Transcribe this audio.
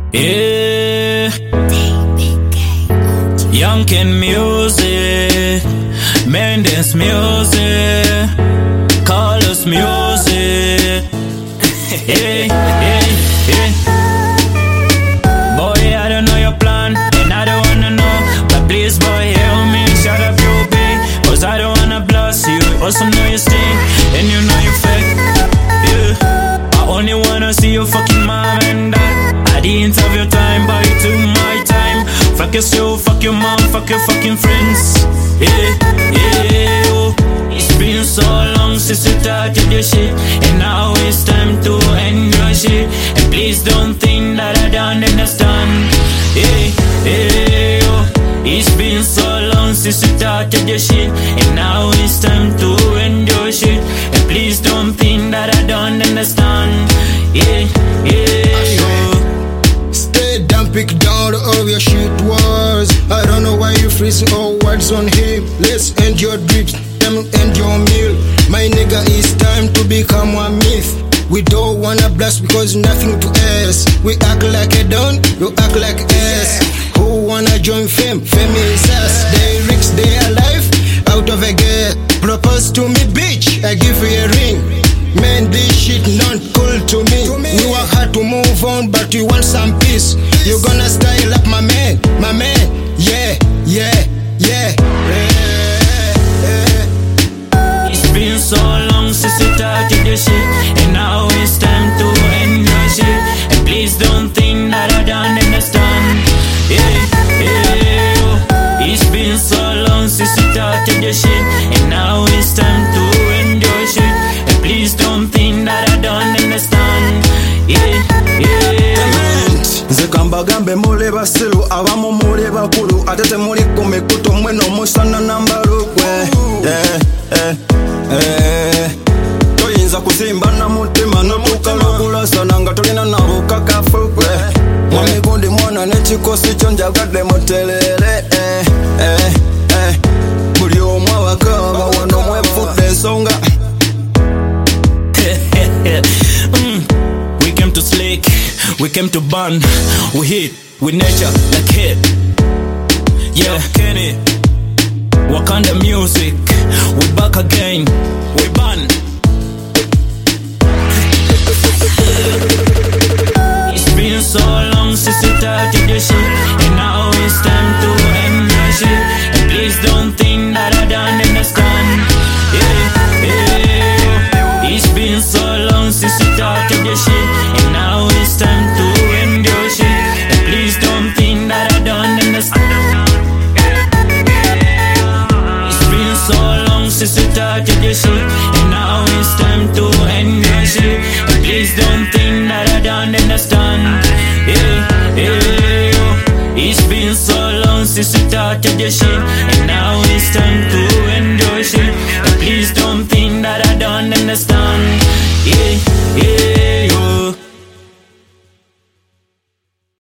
Yeah, Young Ken music, Mendes music, Carlos music. Yeah, yeah, yeah. Boy, I don't know your plan, and I don't wanna know. But please, boy, help me, shut up, you be. Cause I don't wanna blast you. Also know you stink, and you know you fake. Yeah, I only wanna see your fucking mom and dad. I didn't have your time, but you took my time. Fuck yourself, fuck your mom, fuck your fucking friends. Yeah, yeah, oh. It's been so long since you started your shit, and now it's time to end your shit. And please don't think that I don't understand. Yeah, yeah, oh. It's been so long since you started your shit, and now it's time to end your shit. And please don't think that I don't understand. Yeah, yeah, oh. Stay down, pick down all your shit words. I don't know why you freezing all words on him. Let's end your drips, end your meal. My nigga, it's time to become one myth. We don't wanna blast because nothing to ask. We act like a don, you act like ass. Who wanna join fame? Fame is us. They risk their life out of a gate. Propose to me, bitch, I give you a ring. Man, this shit not cool to me. We work hard to move on, but you want some peace. You gonna style up my man, yeah, yeah, yeah, yeah. It's been so long since you started your shit, and now it's time to end your shit. And please don't think that I don't understand. Yeah, yeah, oh. It's been so long since you started your shit, and now it's time to end your shit. And please don't think that I don't understand. Yeah, yeah. Nze kambagambe mule basiru abamu mule bakulu atete muli kumikuto mweno musana nambalukwe. Toyinza kuzimba na mutima notukalogulasa nanga tolina nabukakafukwe. Mwamigundi mwana nekikosi kyo njagadde mutelere. Buli omwe abakaba wano mwefudde ensonga. We came to slick, we came to burn. We hit with nature like hit. Yeah, Kenny, Wakanda music. We back again, we burn. It's been so long since you started your shit, and now it's time to end your shit. And please don't think that I don't understand. Yeah, yeah. It's been so long since you started your shit, and now it's time to end your shit. And please don't think that I don't understand. It's been so long since you started your shit, and now it's time to end your shit. And please don't think that I don't understand. Yeah, yeah. It's been so long since you started your shit, and now it's time to end your shit. And please don't think that I don't understand.